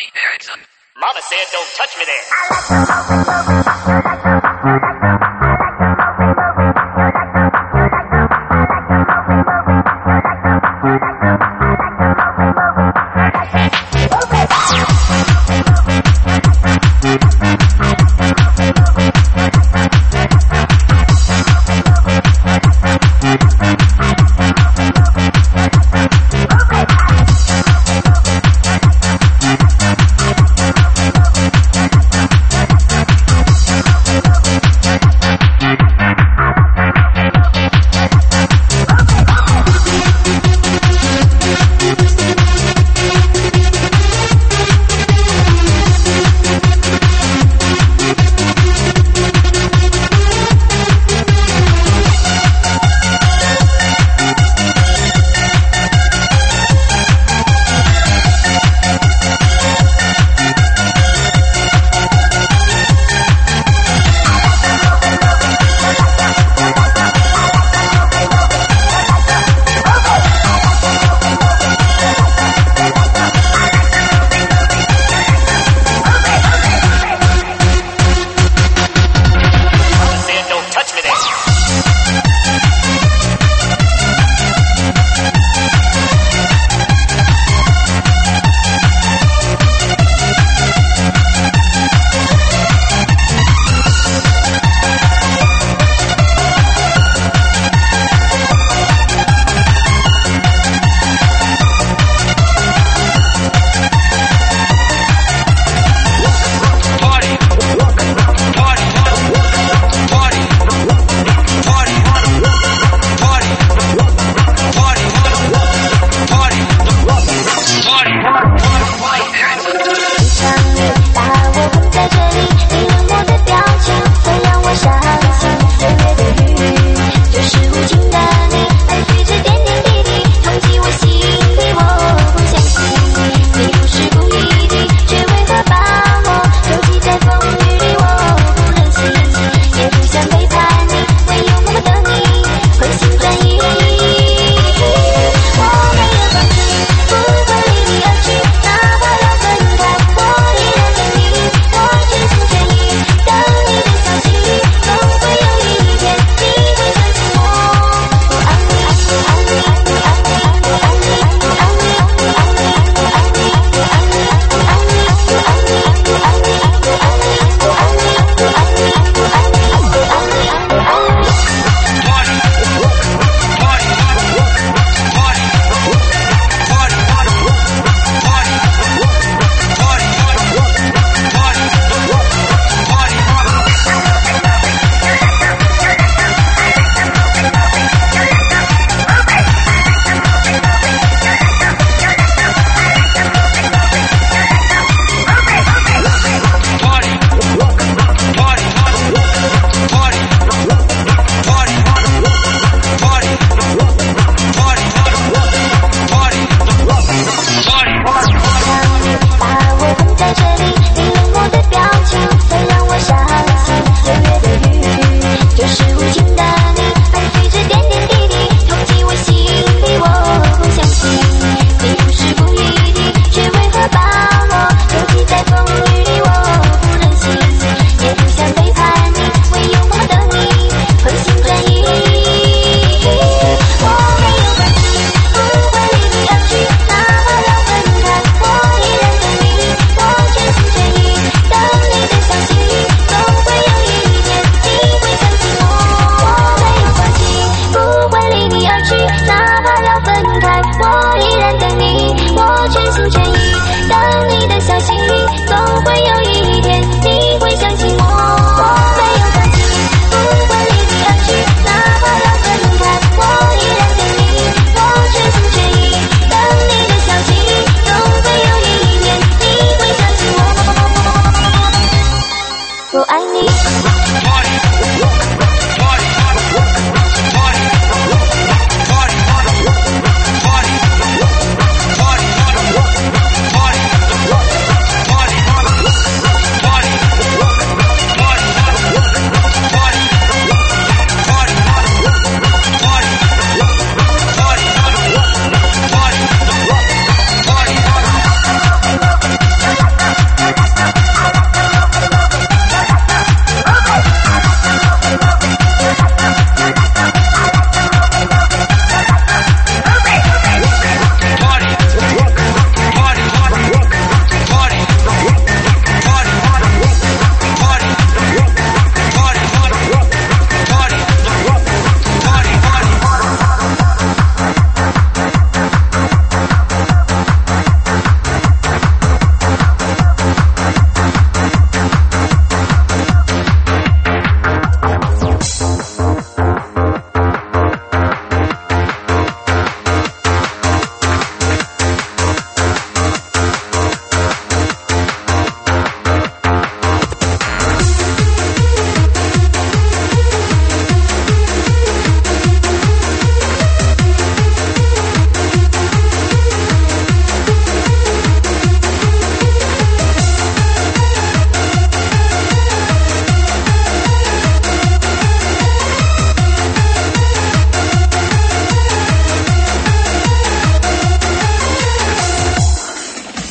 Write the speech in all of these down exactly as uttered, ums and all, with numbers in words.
Johnny Erickson. Mama said don't touch me there. We'll be right back.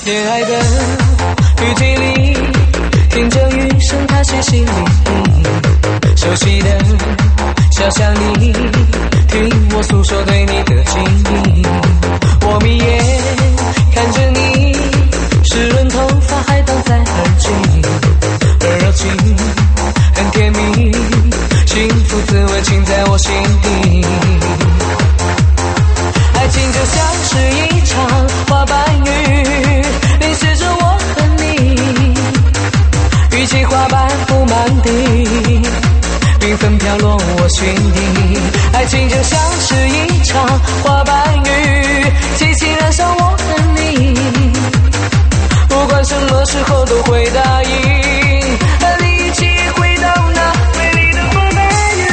恋爱的雨季里，听着雨声踏进心里，熟悉的小巷里，听我诉说对你的情意。我眯眼看着你，湿润头发还荡在耳际，而热情很甜蜜，幸福滋味浸在我心底。爱情就像是一场花瓣雨，淋湿着我和你，雨季花瓣铺满地，缤纷飘落我心底。爱情就像是一场花瓣雨，激情燃烧我和你，不管什么时候都会答应，和你一起回到那美丽的花瓣雨。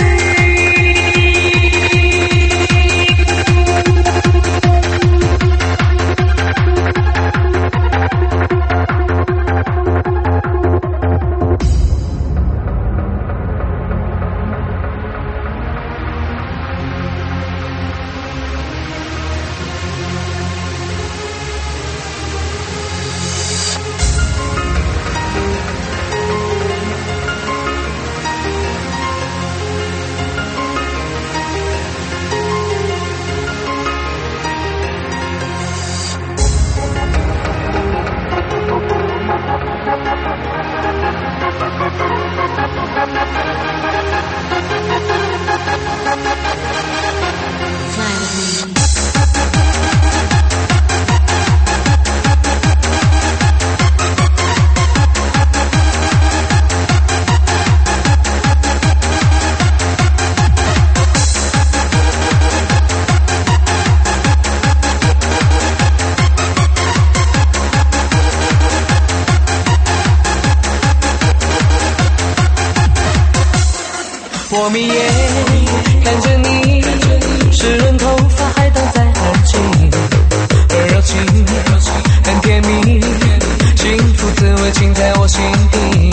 我眯眼看着你，湿润头发还荡在耳际，而热情很甜蜜，幸福滋味浸在我心底。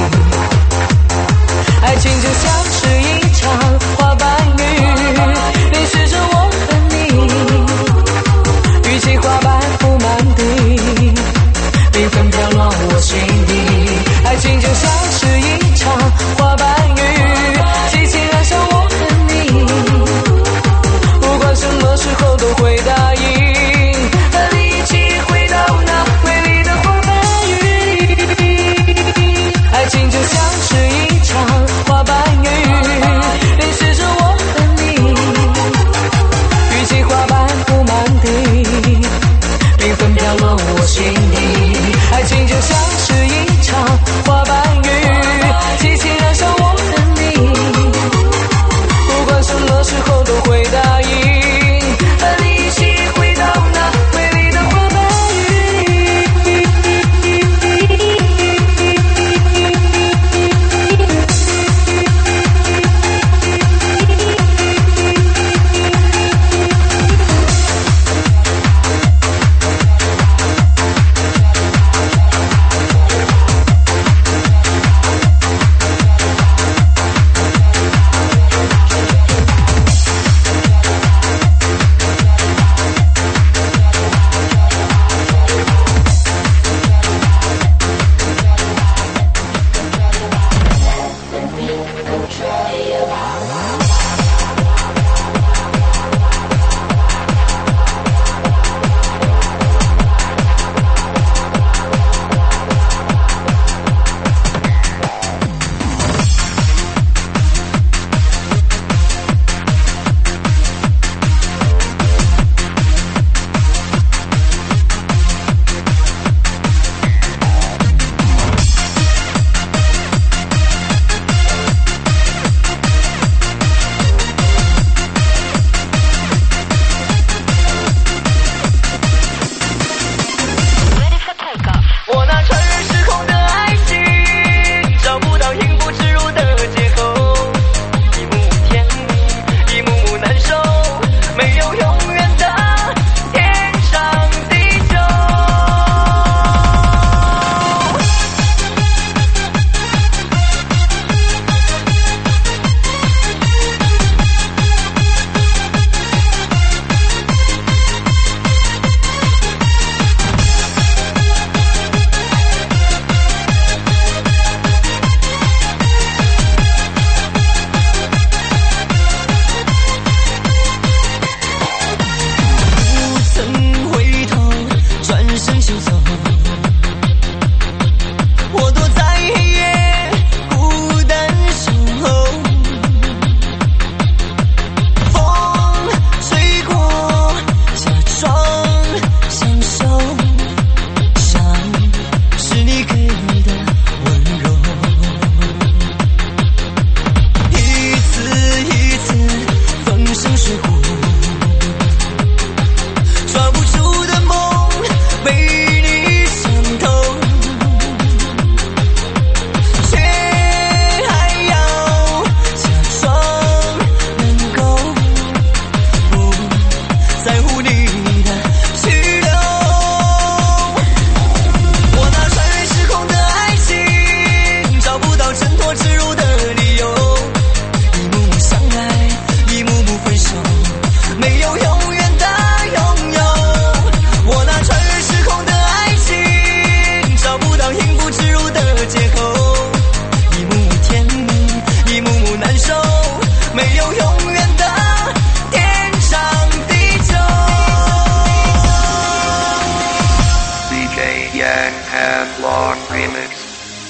爱情就像是一场花瓣雨，淋湿着我和你，雨季花瓣铺满地，缤纷飘落我心底。爱情就像是一场花瓣雨，激情燃烧我和你， Ken and Long Remix.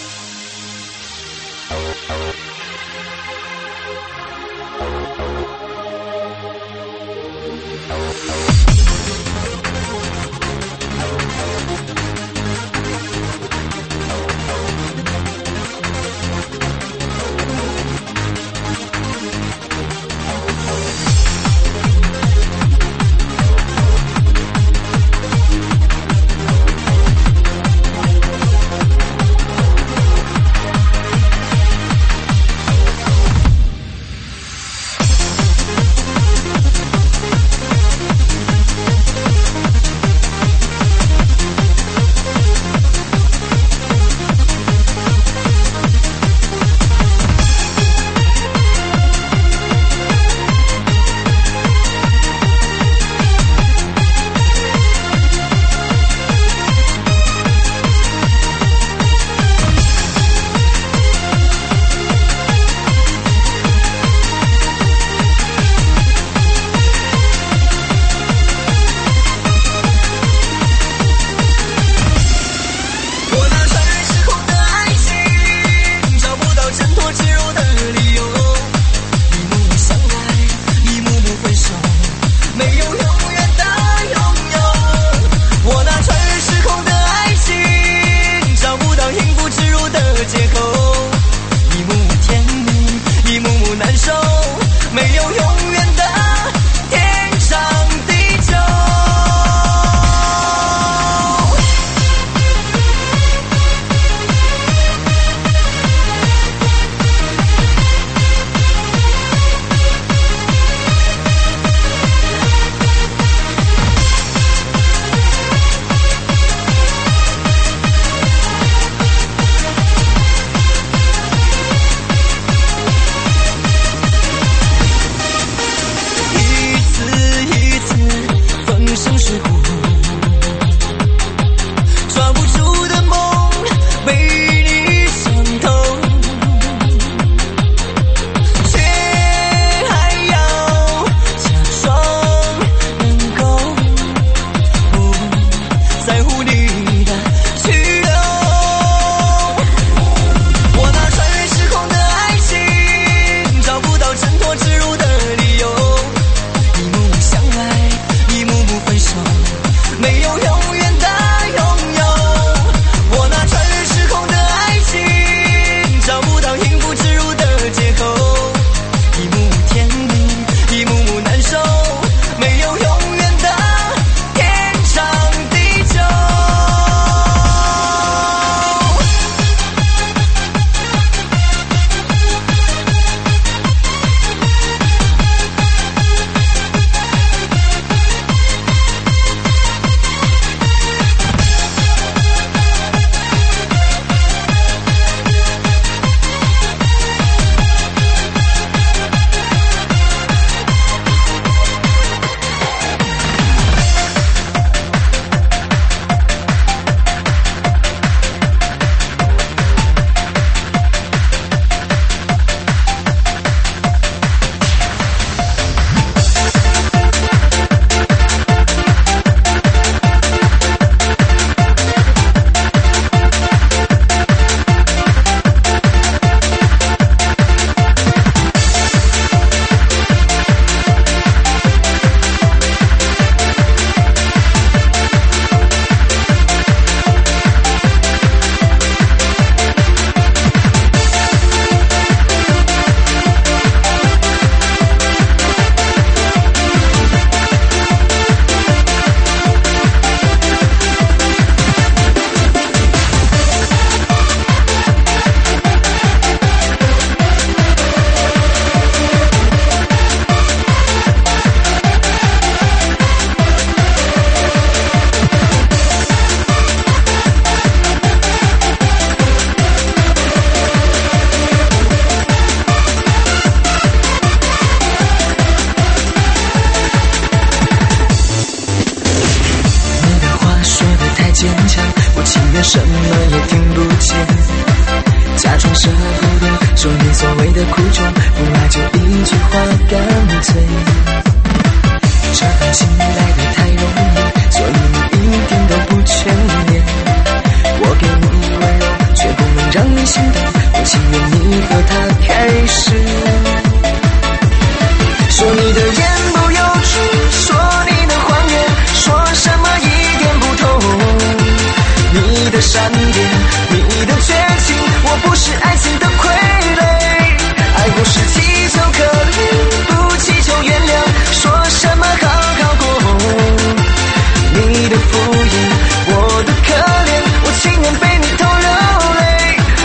什么也听不见，假装舍不得，说你所谓的苦衷，不爱就一句话干脆。这份情来得太容易，所以你一点都不眷恋。 心动，我情愿你和他开始。说你的言不由衷，说你的谎言，说什么一点不同。你的闪电，你的绝情，我不是爱情的傀儡。爱不是祈求可怜，不祈求原谅，说什么好好过。你的敷衍，我的可怜，我情愿被你偷流泪。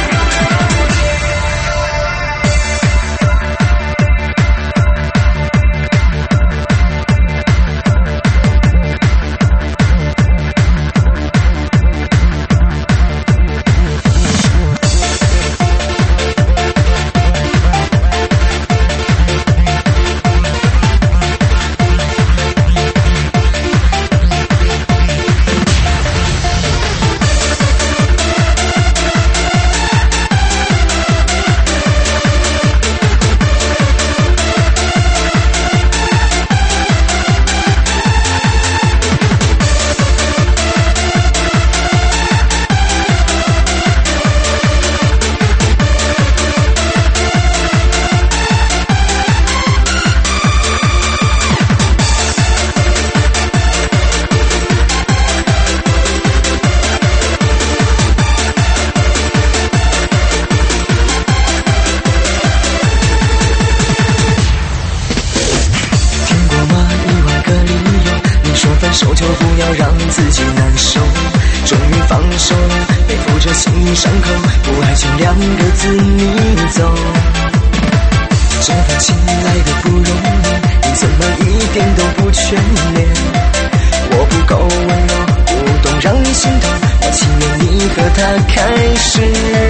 手就不要让自己难受，终于放手了，背负着心里伤口，不爱情两个字你走。这份情来的不容易，你怎么一点都不眷恋？我不够温柔，不懂让你心动，我情愿你和他开始。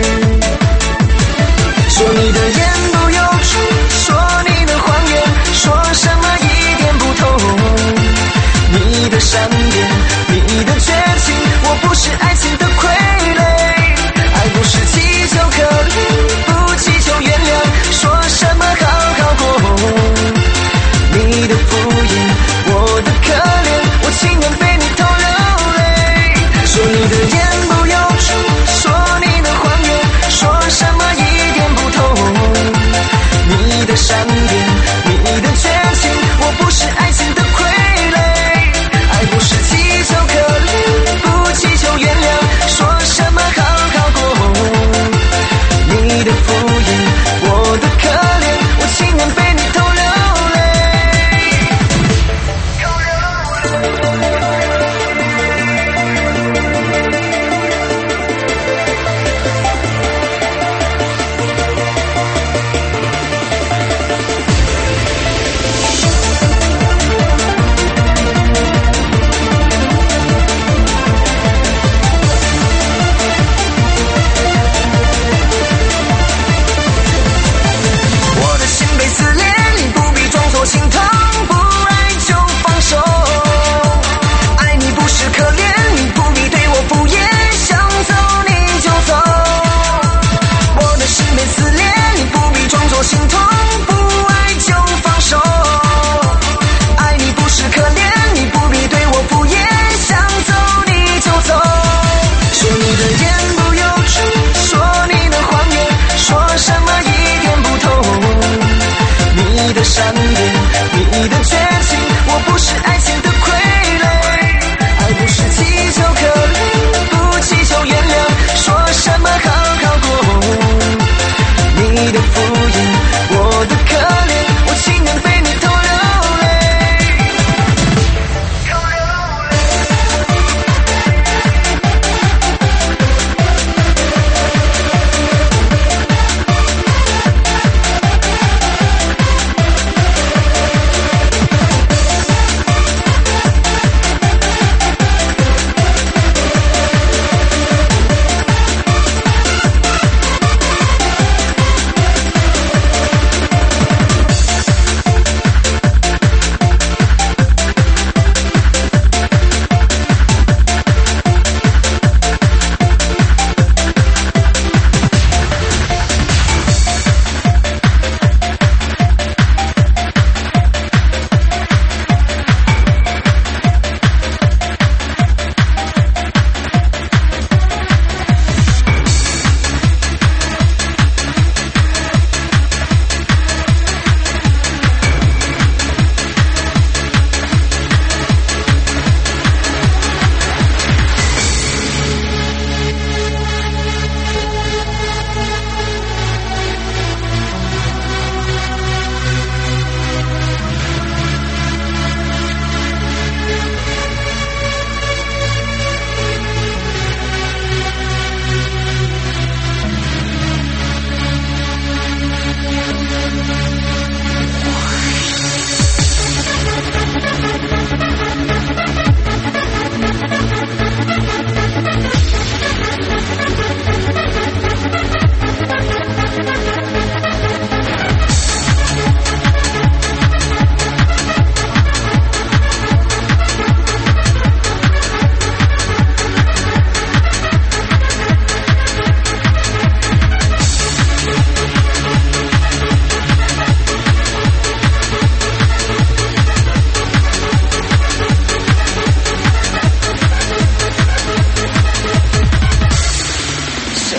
说你的言不由衷，说你的谎言，说什么一点不同。你的闪电，你的绝情，我不是爱情的傀儡。爱不是祈求可怜，不祈求原谅，说什么好好过。你的敷衍，我的可怜，我情愿被你偷流泪。说你的言不由衷，说你的谎言，说什么一点不同。你的闪电，你的绝情，我不是爱情的傀儡。不是祈求可怜，不祈求原谅，说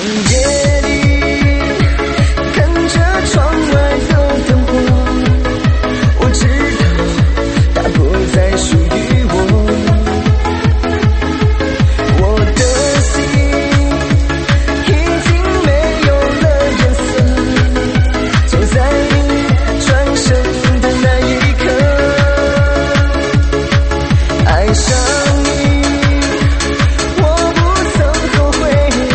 夜里看着窗外的灯火，我知道它不再属于我，我的心已经没有了颜色，就在你转身的那一刻，爱上你我不曾后悔，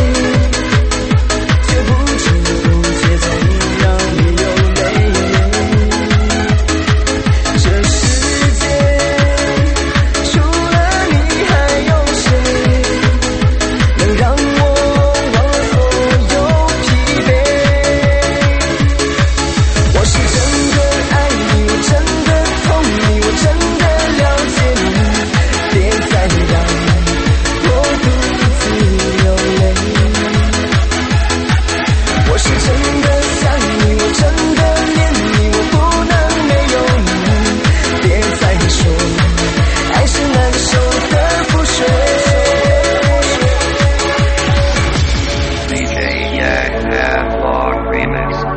却不知不觉中让你流泪。这世界除了你还有谁能让我忘了所有疲惫？我是真的爱你，我真的痛你，我真的了解你，别再让我独自流泪。我是真的想你，我真的恋你，我不能没有你，别再说爱是难受的覆水。 D J Yang and Long Remix.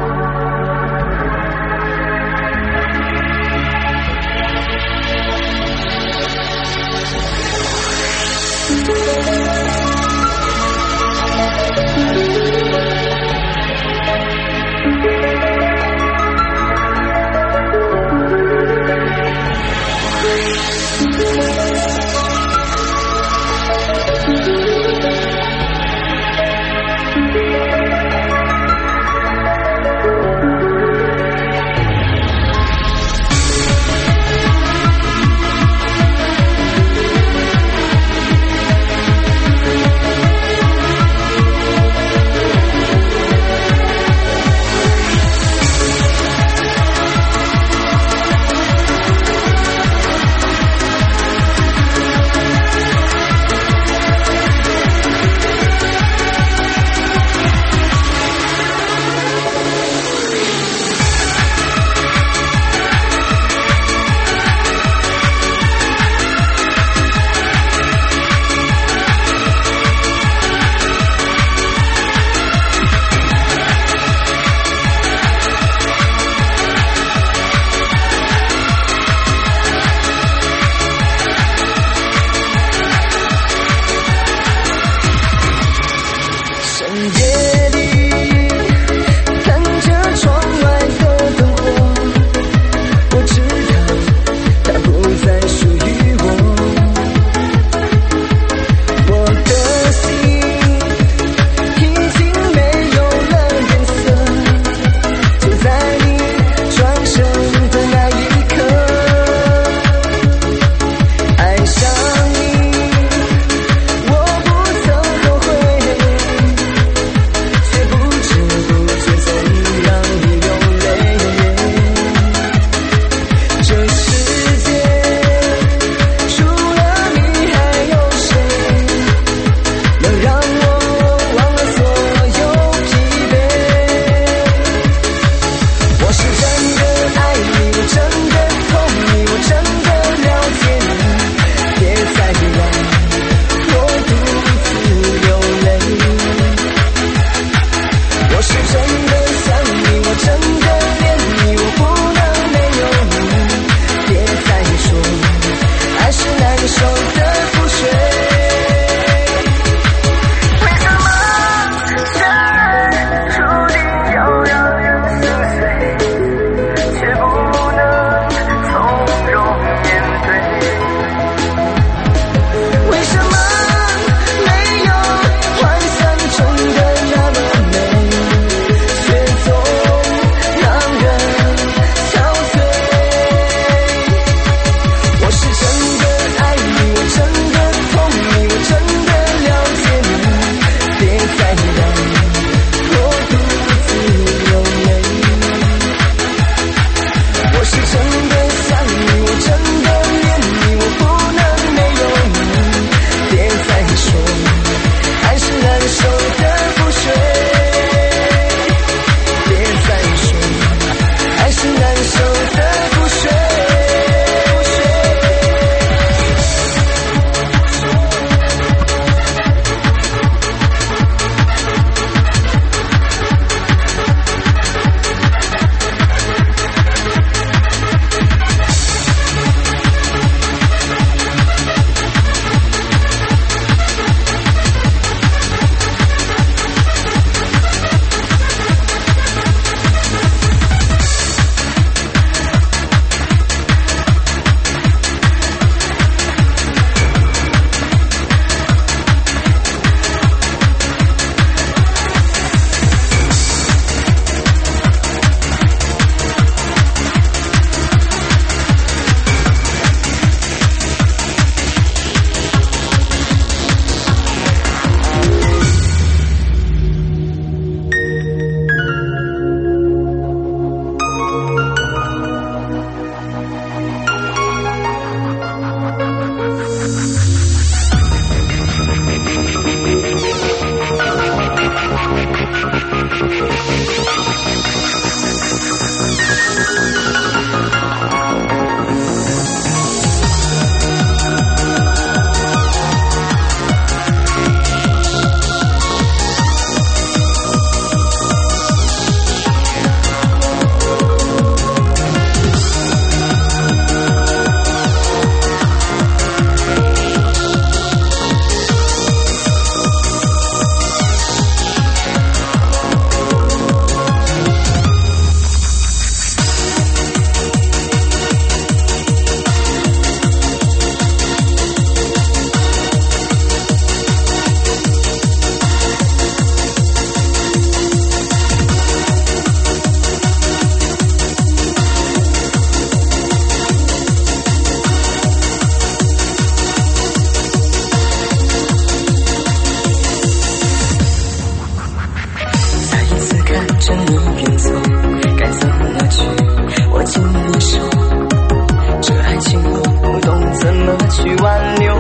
着你远走，该怎么去握紧你手？这爱情我不懂怎么去挽留。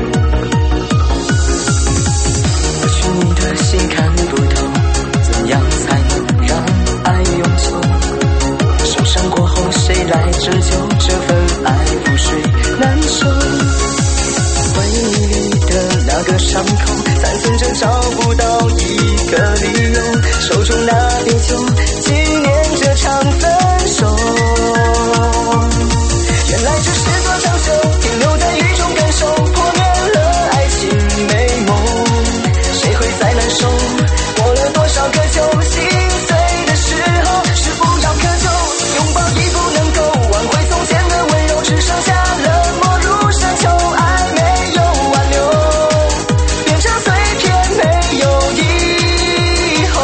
或许你的心看不透，怎样才能让爱永久？受伤过后谁来拯救这份爱？覆水难收。回忆里的那个伤口，残存着找不到一个理由。手中那杯酒，纪念这场分手。原来这是座长袖，停留在雨中感受，破灭了爱情美梦。谁会再难受？过了多少个秋，心碎的时候，是不要苛求，拥抱已不能够挽回从前的温柔，只剩下冷漠如深秋。爱没有挽留，变成碎片，没有以后。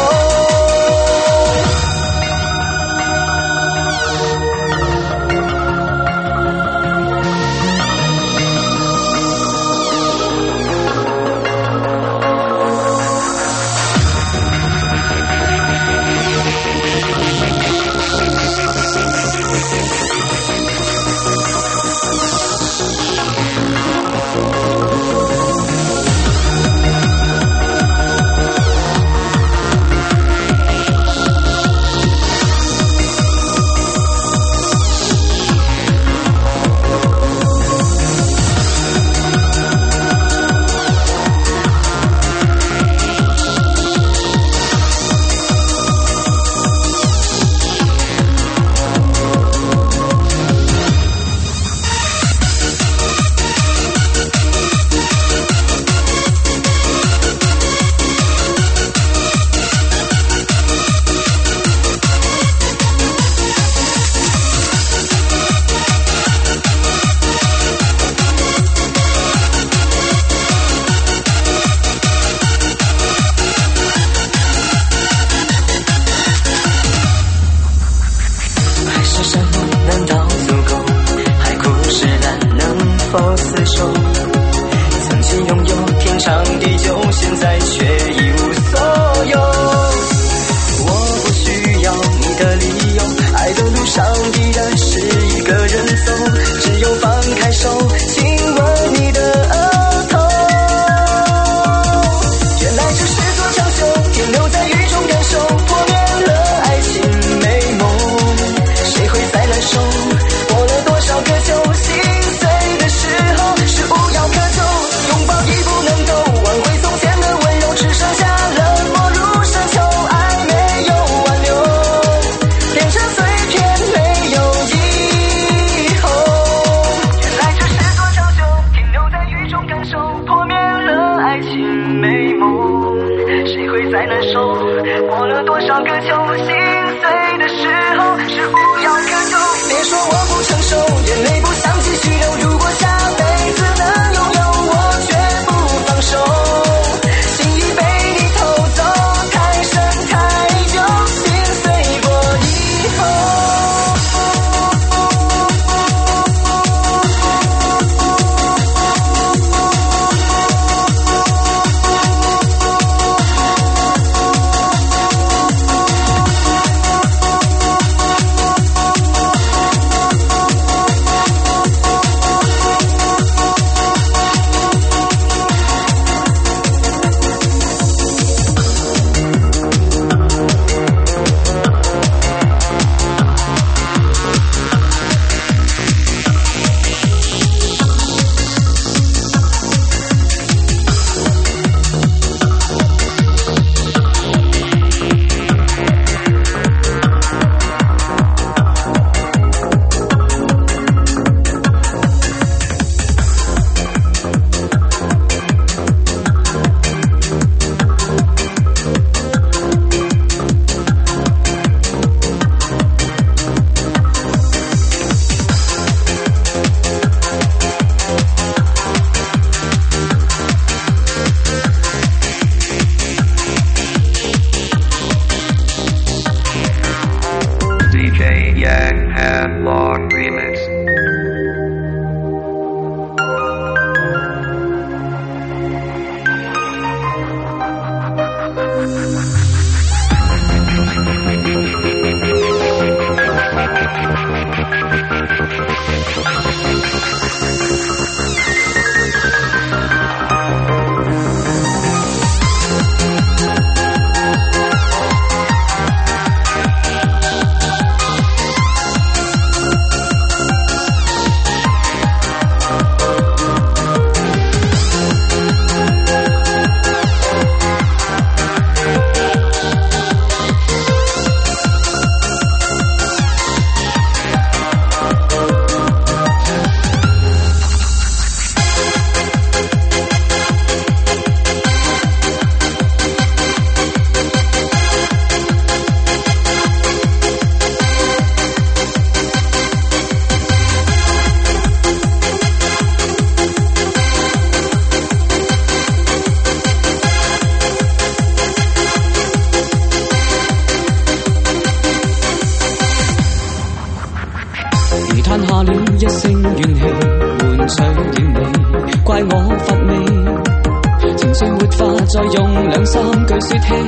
用兩三句說起。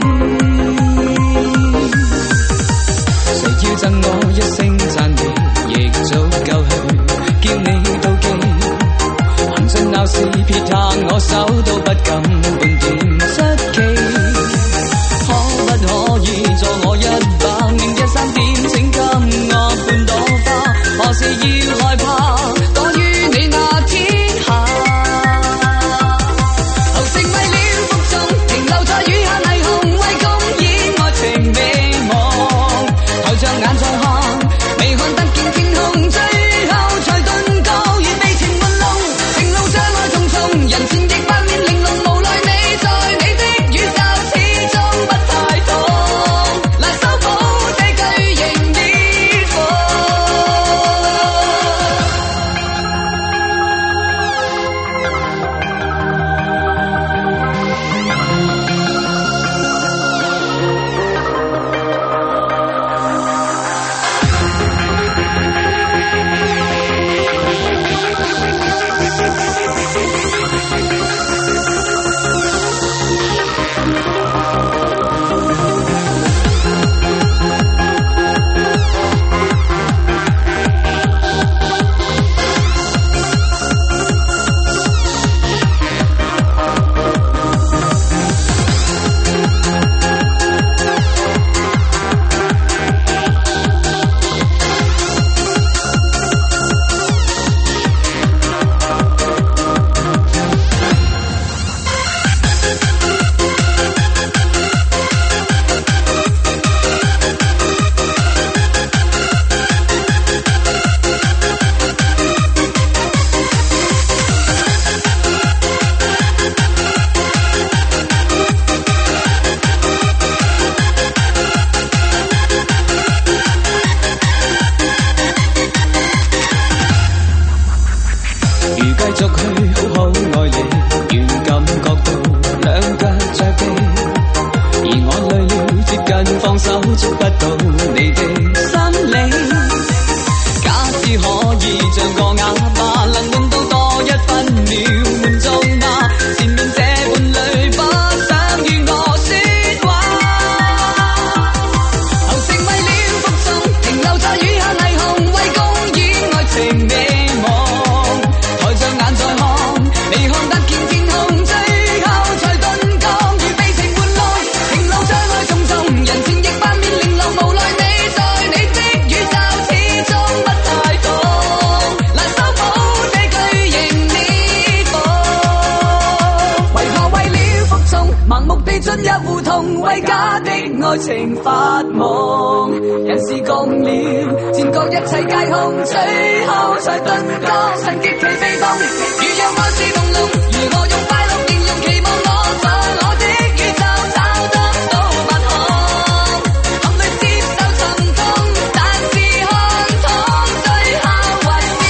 誰要贈我一聲讚美，亦足夠去叫你妒忌。行盡鬧市撇下我手，都不敢半點出奇。可不可以助我一把，明日三點請給我半朵花，何時要害怕多於你那天下。後成為了服從，停留在雨下霓虹，為公演愛情美夢。抬着眼再看，未看得見天空，最後才頓覺已被情玩弄。情路障礙重重，人前亦扮面玲瓏，無奈你在你的宇宙始終不太懂，難修補這巨型裂縫。繼續去好好愛你，願感覺到兩腳着地，而我累了接近放手，捉不到你的心理。假使可以像個啞巴，能換到多一分秒滿足嗎？前面這伴侶不想與我說話，後成為了服從，停留在雨下霓虹，為公演愛情美夢。抬着眼再看，未看得見天空，最後才頓覺已被情玩弄。情路障礙重重，人前亦扮面玲瓏，無奈你在你的宇宙始終不太懂，難修補這巨型裂縫。為何為了服從，盲目地進入胡同，為假的愛情發夢？人是共了，漸覺一切皆空，最後才頓覺曾極其被動。如若愛是朦朧，如何用快樂形容？期望我在我的宇宙找得到密航，含淚接受沉痛，但是看痛，最後還是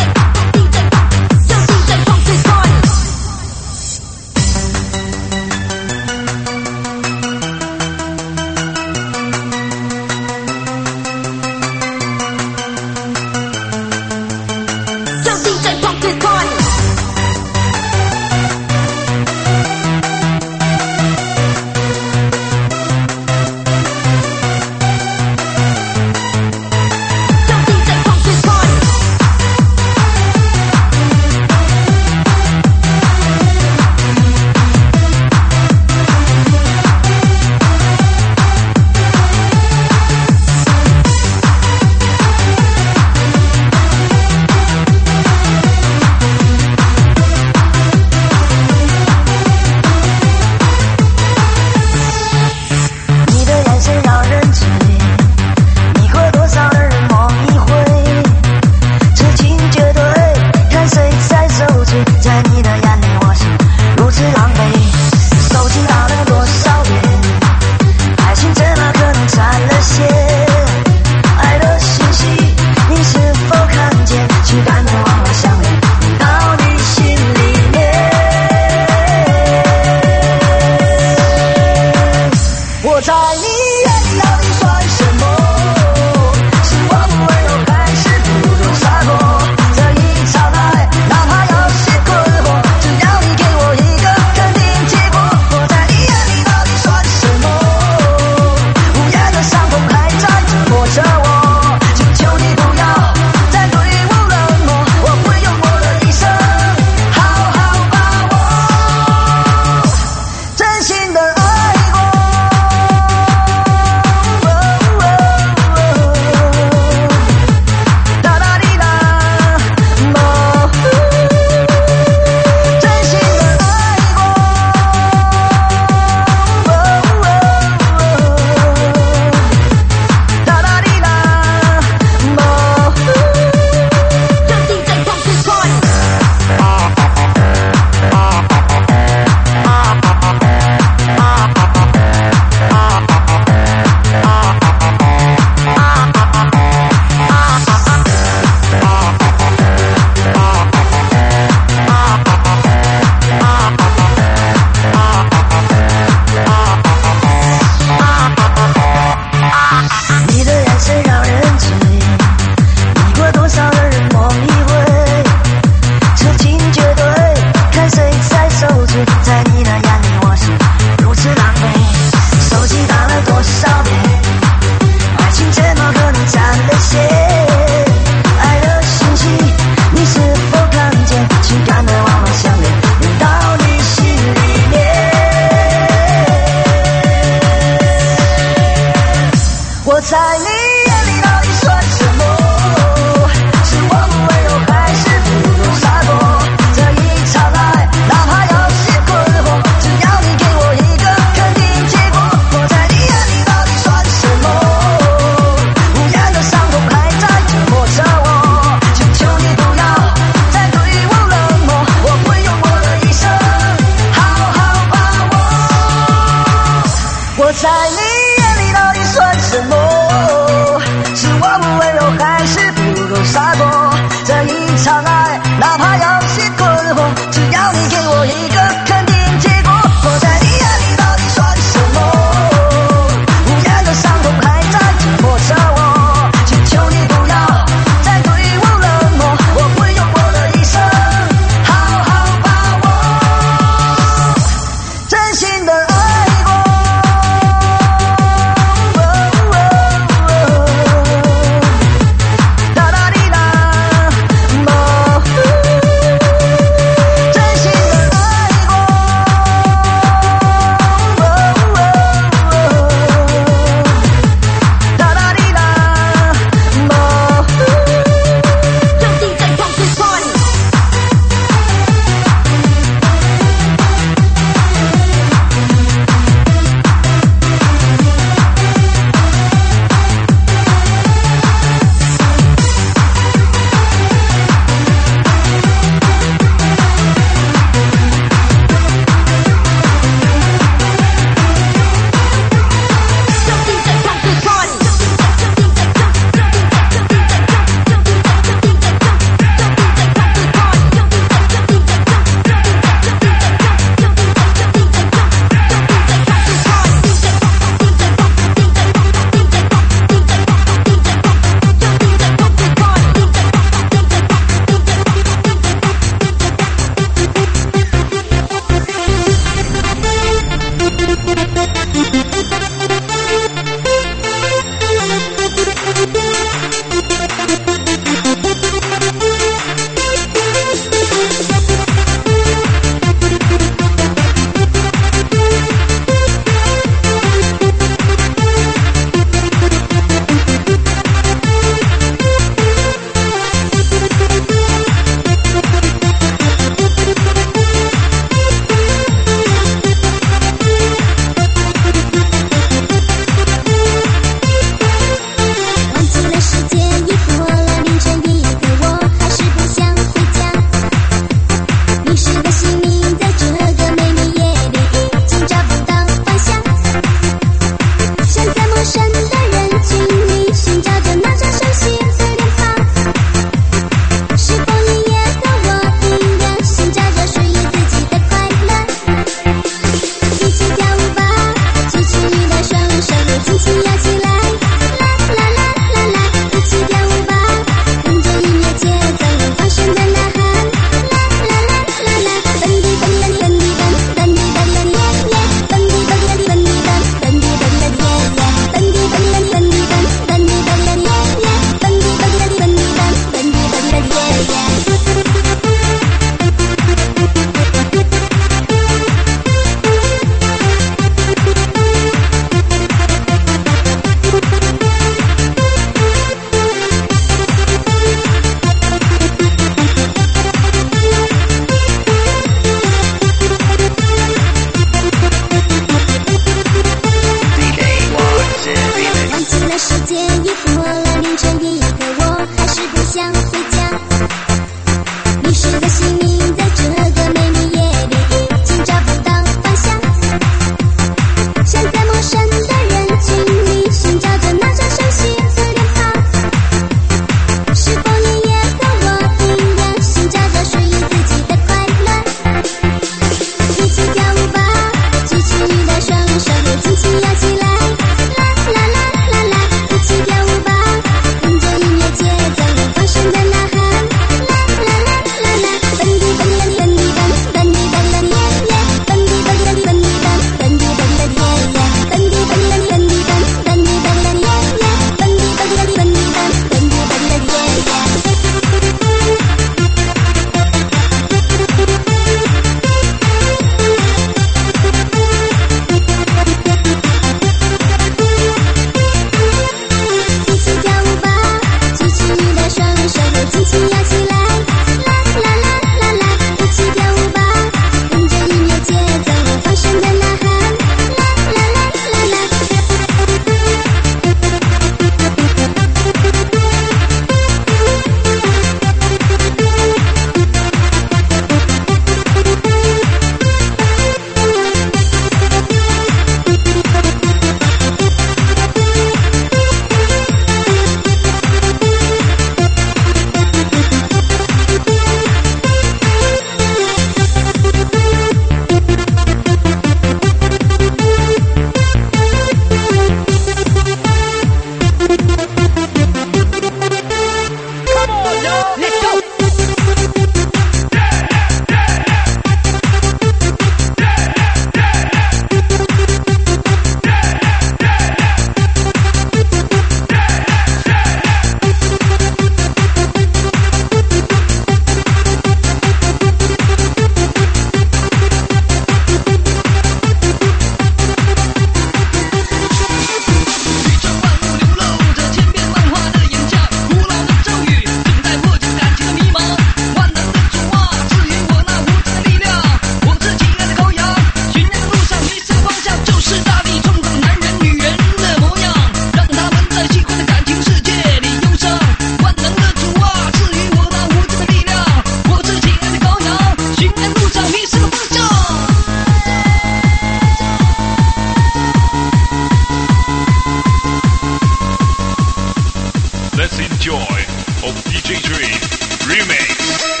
of D J Dream Remix.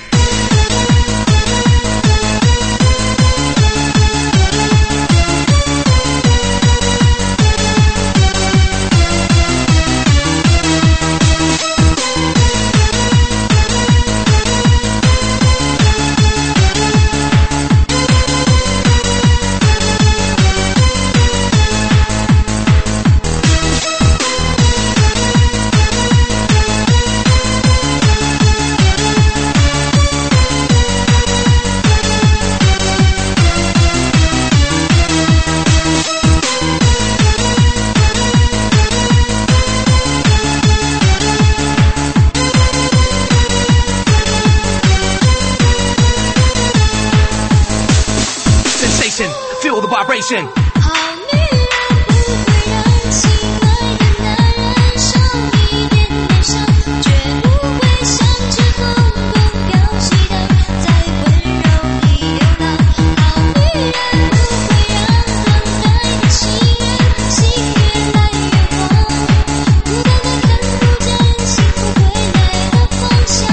Feel the vibration. 好女人不会让心爱的男人少一点点伤，绝不会像只疯疯飙戏的在温柔里流浪。好女人不会让等待的心人心越来越慌，孤单的看不见幸福归来的方向。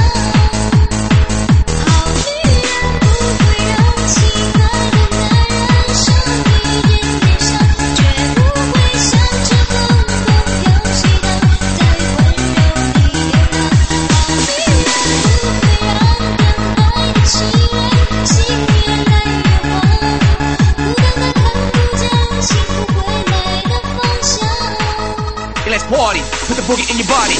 好女人不会让心爱的男人少一点点伤，绝不会像只疯疯飙戏的在温柔里流浪。好女人不会让等待的心人心越来越慌，孤单的看不见幸福归来的方向。 And let's party, put the boogie in your body.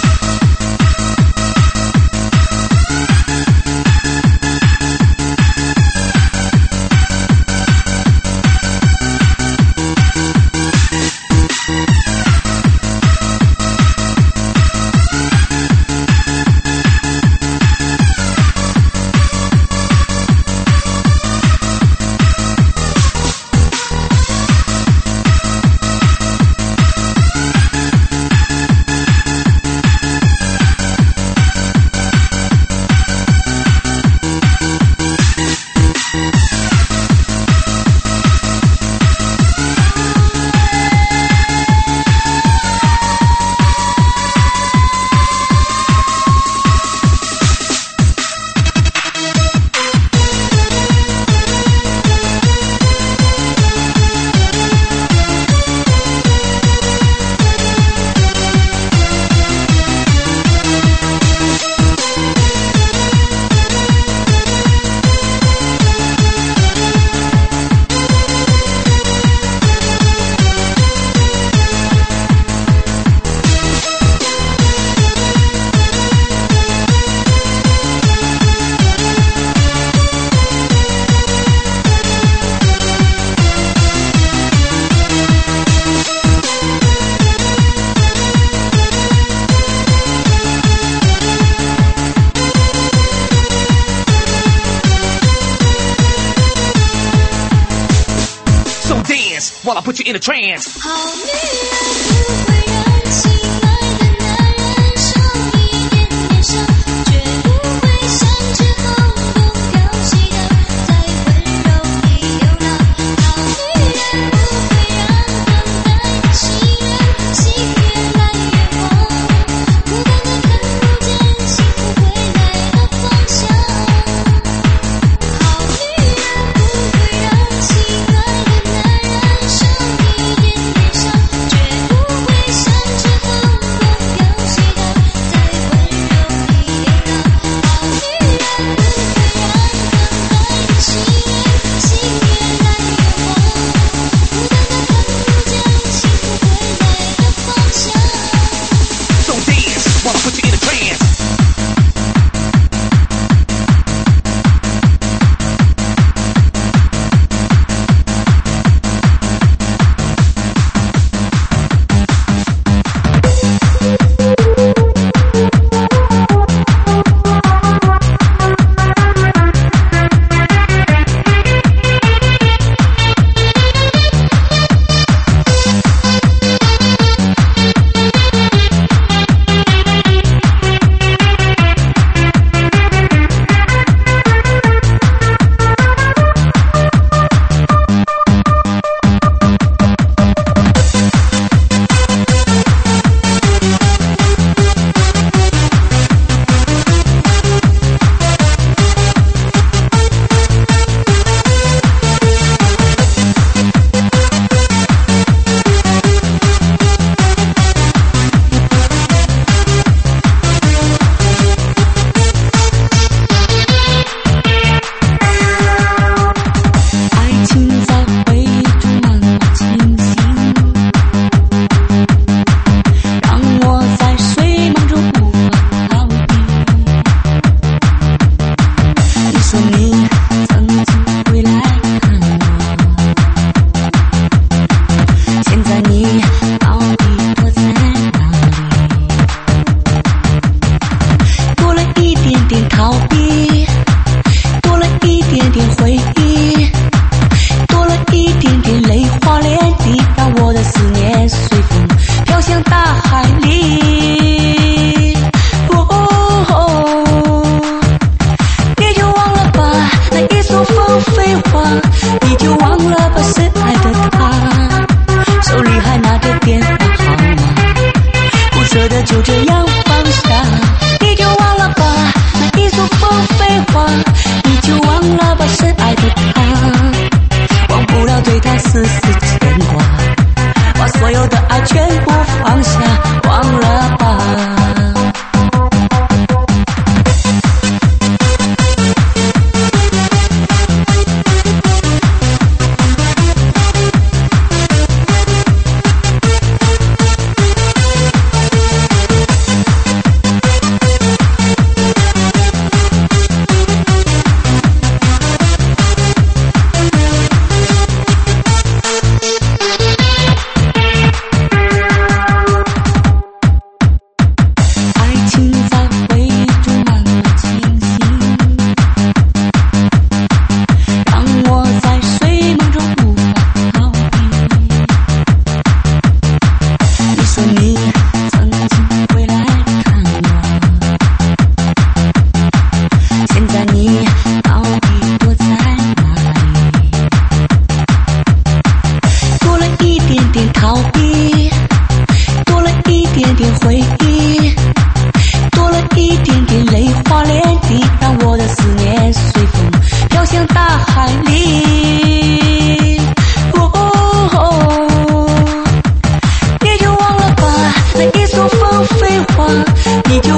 So dance while I put you in a trance. 好女人不会让心爱的男人少一点点伤，绝不会像只疯疯飙戏的在温柔里流浪。好女人不会让等待的心人心越来越慌，孤单的看不见幸福归来的方向。好女人不会让心爱的男人少一点点伤，绝不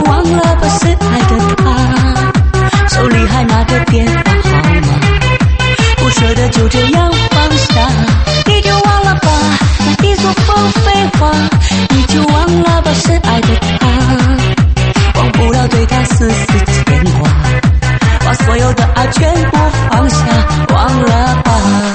忘了吧是爱的他，手里还拿着电话号码，不舍得就这样放下。你就忘了吧那一所风废话，你就忘了吧是爱的他，忘不了对他丝丝牵挂，把所有的爱全部放下，忘了吧。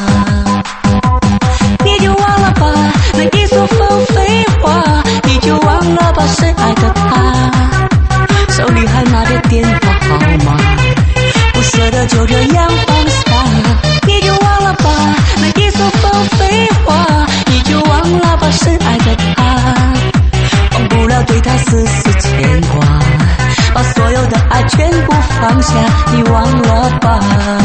你就忘了吧那一所风废话，你就忘了吧是爱的他，手里还拿着电话号码，不舍得就这样放下。你就忘了吧那一所风废话，你就忘了吧是爱的他，忘不了对他丝丝牵挂，把所有的爱全部放下，你忘了吧。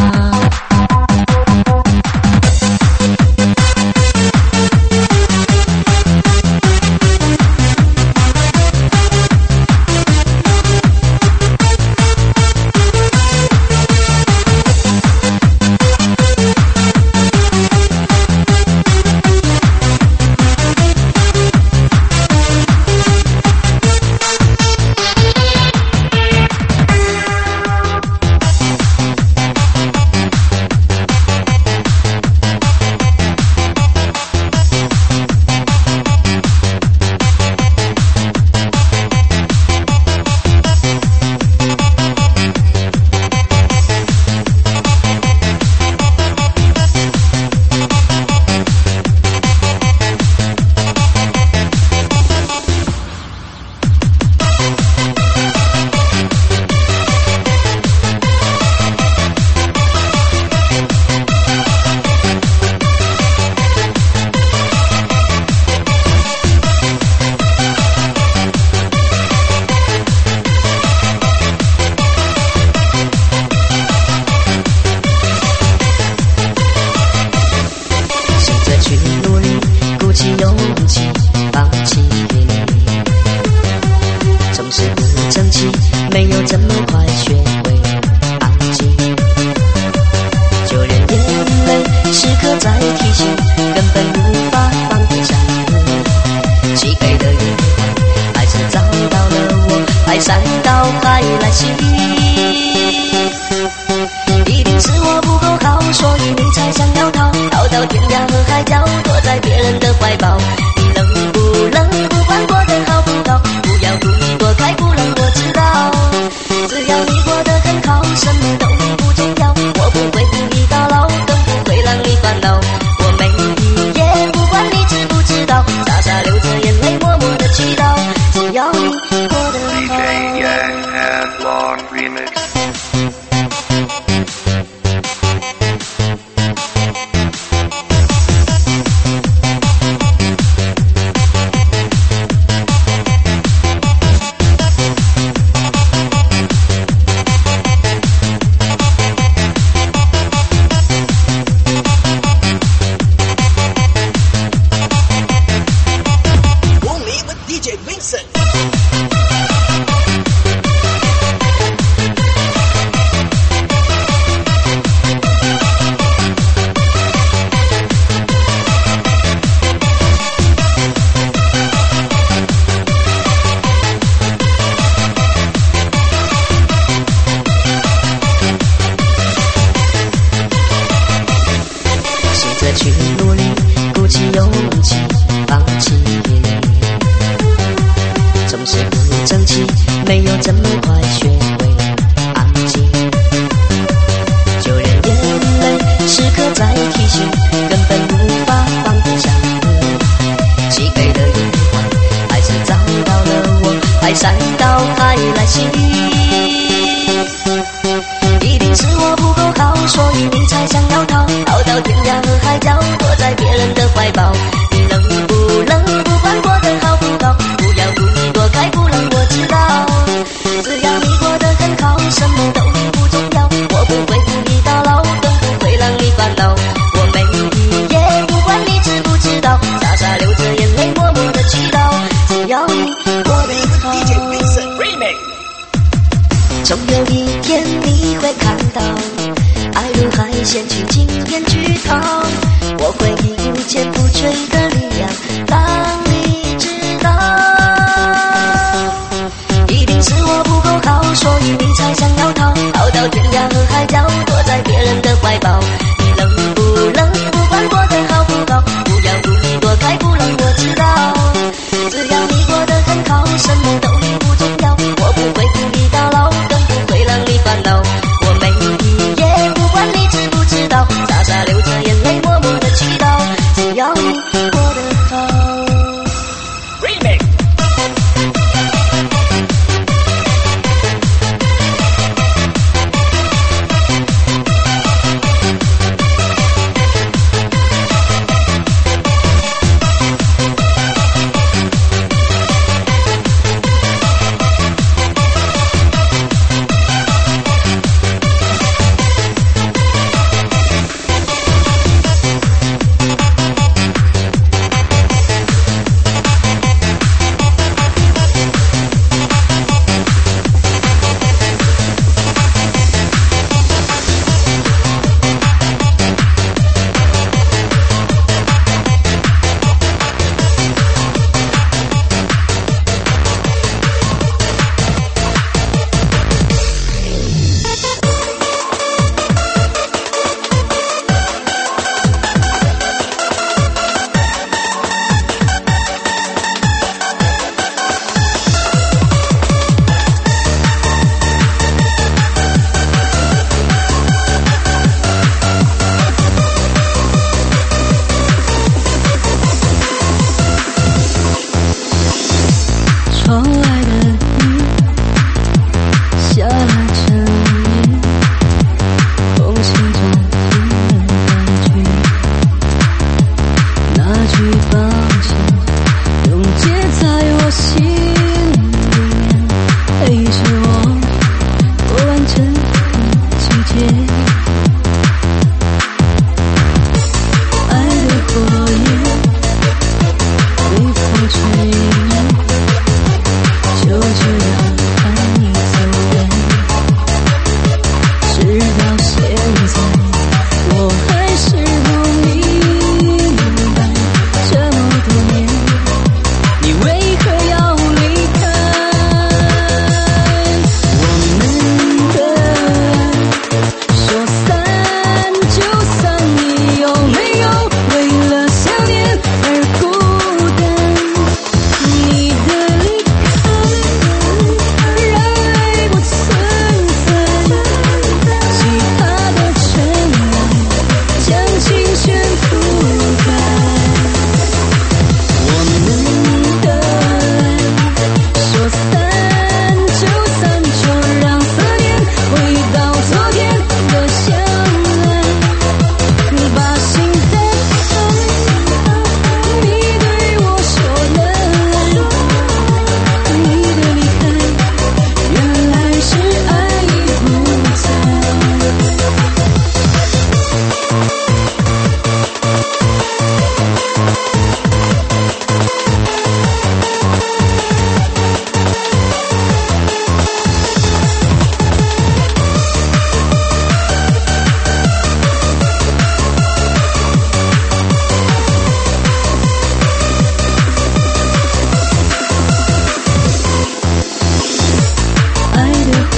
总有一天你会看到，爱如海掀起惊天巨涛，我会以无坚不摧的力量让你知道，一定是我不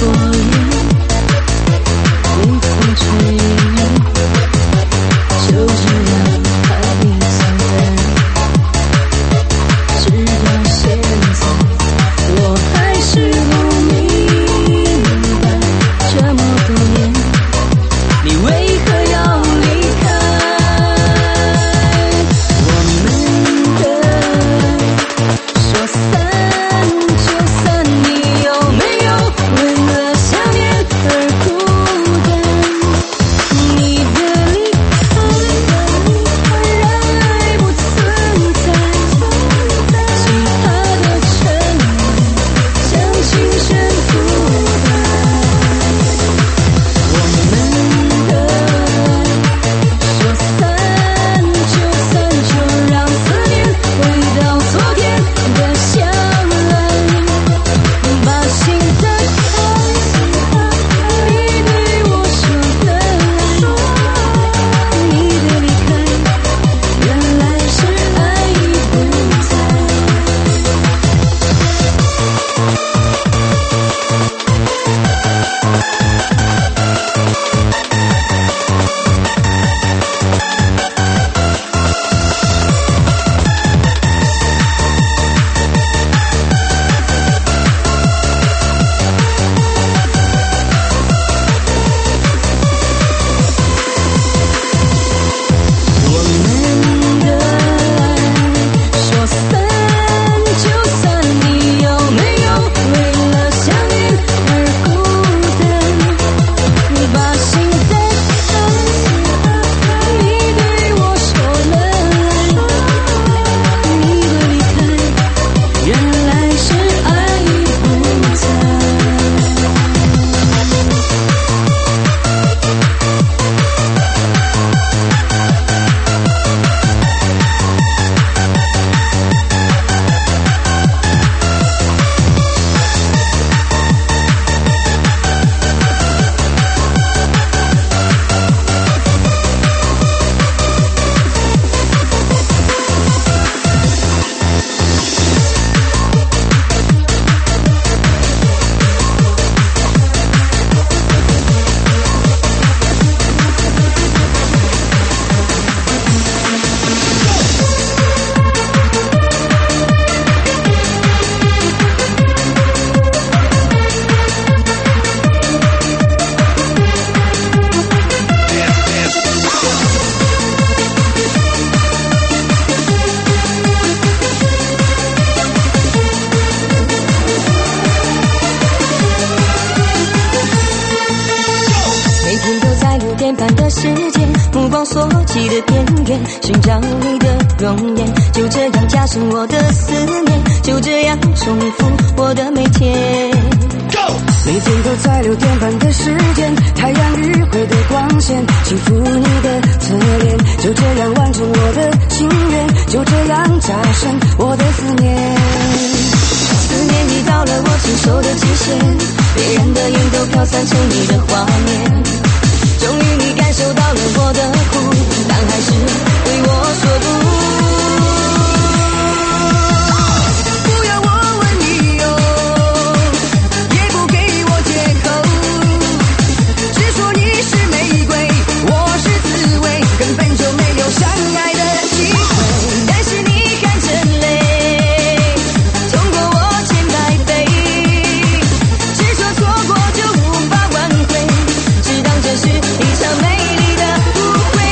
所及的边缘，寻找你的容颜，就这样加深我的思念，就这样重复我的每天。每天都在六点半的时间，太阳余晖的光线轻抚你的侧脸，就这样完成我的心愿，就这样加深我的思念。思念已到了我承受的极限，别人的眼都飘散成你的画面。终于你感受到了我的苦，但还是对我说不。不要我问理由，也不给我借口，只说你是玫瑰，我是刺猬，根本就没有相爱的机会。但是你含着泪，痛过我千百倍，只说错过就无法挽回，只当这是一场美丽的误会。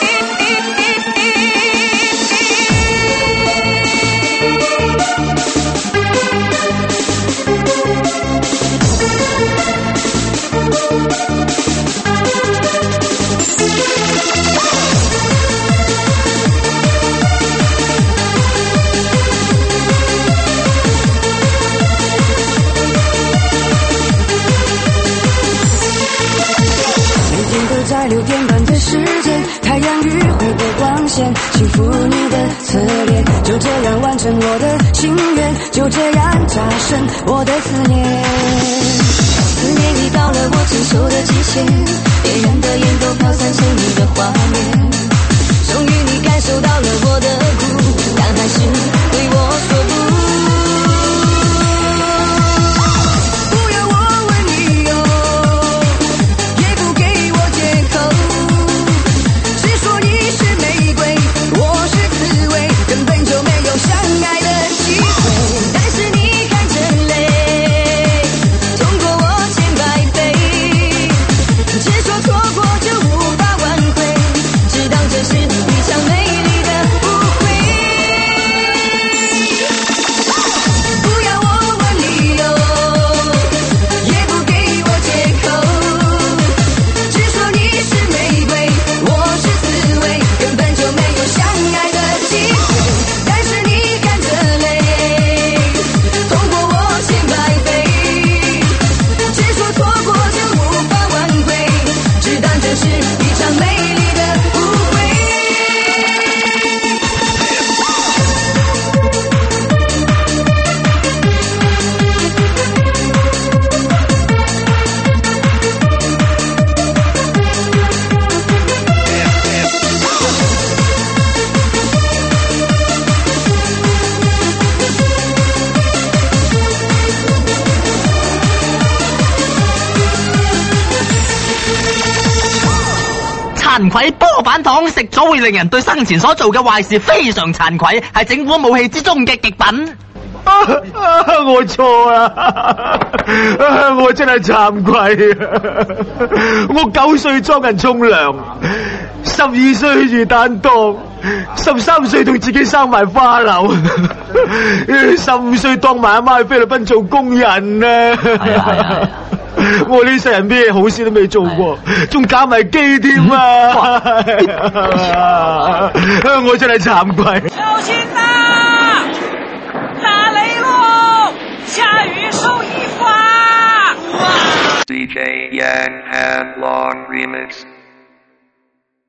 在六点半的时间，太阳余晖的光线轻抚你的侧脸，就这样完成我的心愿，就这样加深我的思念。思念已到了我承受的极限，别人的眼都飘散成你的画面。终于你感受到了我的苦，但还是对我说不。不要我问理由， 慚愧，波板糖食咗會令人對生前所做嘅壞事非常慚愧，係政府武器之中嘅極品。 啊啊、我錯啦、啊，我真係慚愧啊！我九歲裝人沖涼，十二歲住擔當，十三歲同自己生埋花柳，十五歲當埋阿媽去菲律賓做工人啊！係啊係啊！我呢世人咩好事都未做過，仲搞埋機添啊！我真係慚愧。 小心啊！打雷咯！下雨收衣服啊 ！D J Yang and Long Remix。